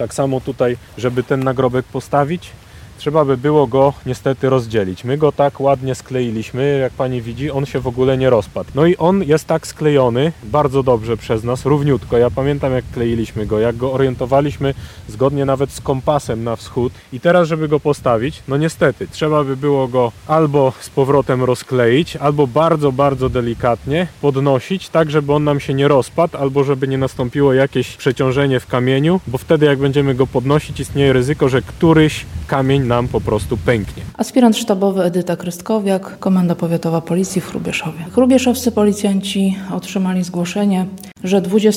Tak samo tutaj, żeby ten nagrobek postawić, trzeba by było go niestety rozdzielić. My go tak ładnie skleiliśmy, jak pani widzi, on się w ogóle nie rozpadł. No i on jest tak sklejony bardzo dobrze przez nas, równiutko. Ja pamiętam, jak kleiliśmy go, jak go orientowaliśmy zgodnie nawet z kompasem na wschód. I teraz, żeby go postawić, no niestety, trzeba by było go albo z powrotem rozkleić, albo bardzo, bardzo delikatnie podnosić, tak żeby on nam się nie rozpadł, albo żeby nie nastąpiło jakieś przeciążenie w kamieniu, bo wtedy jak będziemy go podnosić, istnieje ryzyko, że któryś kamień nam po prostu pęknie. Aspirant sztabowy Edyta Krystkowiak, Komenda Powiatowa Policji w Hrubieszowie. Hrubieszowscy policjanci otrzymali zgłoszenie, że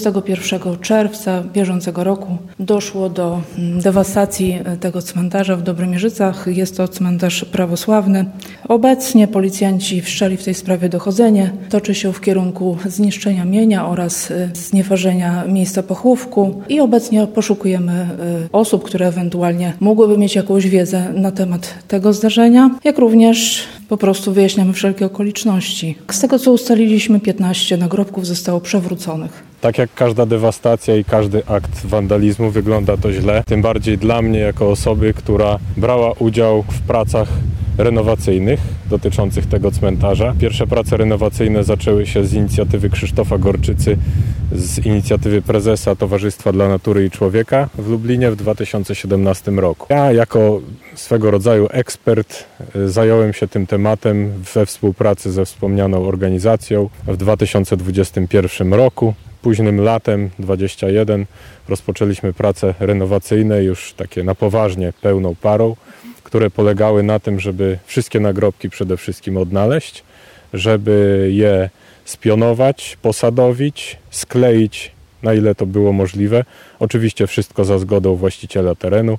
21 czerwca bieżącego roku doszło do dewastacji tego cmentarza w Dobromierzycach. Jest to cmentarz prawosławny. Obecnie policjanci wszczęli w tej sprawie dochodzenie. Toczy się w kierunku zniszczenia mienia oraz znieważenia miejsca pochówku i obecnie poszukujemy osób, które ewentualnie mogłyby mieć jakąś wiedzę na temat tego zdarzenia, jak również po prostu wyjaśniamy wszelkie okoliczności. Z tego, co ustaliliśmy, 15 nagrobków zostało przewróconych. Tak jak każda dewastacja i każdy akt wandalizmu, wygląda to źle. Tym bardziej dla mnie, jako osoby, która brała udział w pracach renowacyjnych dotyczących tego cmentarza. Pierwsze prace renowacyjne zaczęły się z inicjatywy Krzysztofa Gorczycy, z inicjatywy prezesa Towarzystwa dla Natury i Człowieka w Lublinie w 2017 roku. Ja jako swego rodzaju ekspert zająłem się tym tematem we współpracy ze wspomnianą organizacją w 2021 roku. Późnym latem 2021 rozpoczęliśmy prace renowacyjne już takie na poważnie, pełną parą, które polegały na tym, żeby wszystkie nagrobki przede wszystkim odnaleźć, żeby je spionować, posadowić, skleić, na ile to było możliwe. Oczywiście wszystko za zgodą właściciela terenu,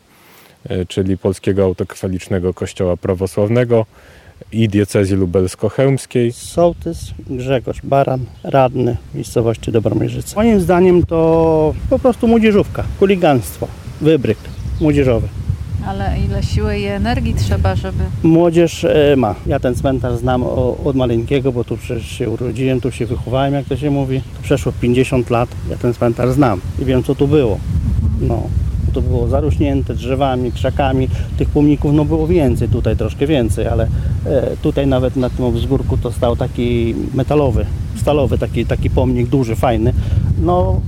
czyli Polskiego Autokefalicznego Kościoła Prawosławnego i diecezji lubelsko-chełmskiej. Sołtys Grzegorz Baran, radny miejscowości Dobromierzyce. Moim zdaniem to po prostu młodzieżówka, chuliganstwo, wybryk młodzieżowy. Ale ile siły i energii trzeba, żeby... Młodzież ma. Ja ten cmentarz znam od maleńkiego, bo tu przecież się urodziłem, tu się wychowałem, jak to się mówi. Tu przeszło 50 lat, ja ten cmentarz znam i wiem, co tu było. No, to było zarośnięte drzewami, krzakami. Tych pomników no było więcej, tutaj troszkę więcej, ale tutaj nawet na tym wzgórku to stał taki metalowy, stalowy taki pomnik duży, fajny. No,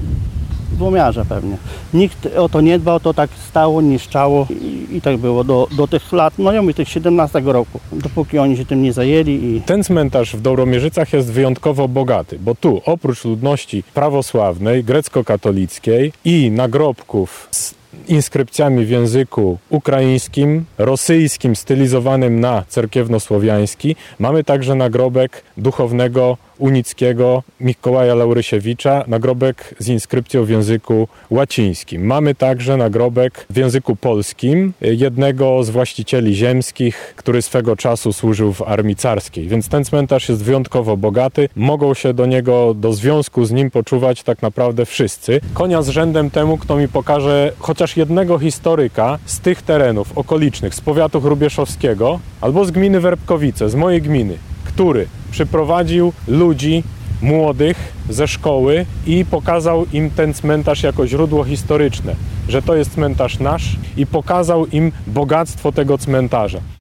złomiarze pewnie. Nikt o to nie dbał, to tak stało, niszczało i tak było do tych lat, no ja mówię, tych 17 roku, dopóki oni się tym nie zajęli. Ten cmentarz w Dobromierzycach jest wyjątkowo bogaty, bo tu oprócz ludności prawosławnej, grecko-katolickiej i nagrobków z inskrypcjami w języku ukraińskim, rosyjskim, stylizowanym na cerkiewnosłowiański, mamy także nagrobek duchownego unickiego Mikołaja Laurysiewicza, nagrobek z inskrypcją w języku łacińskim. Mamy także nagrobek w języku polskim jednego z właścicieli ziemskich, który swego czasu służył w armii carskiej. Więc ten cmentarz jest wyjątkowo bogaty. Mogą się do związku z nim poczuwać tak naprawdę wszyscy. Konia z rzędem temu, kto mi pokaże chociaż jednego historyka z tych terenów okolicznych, z powiatu hrubieszowskiego albo z gminy Werbkowice, z mojej gminy, który przyprowadził ludzi młodych ze szkoły i pokazał im ten cmentarz jako źródło historyczne, że to jest cmentarz nasz i pokazał im bogactwo tego cmentarza.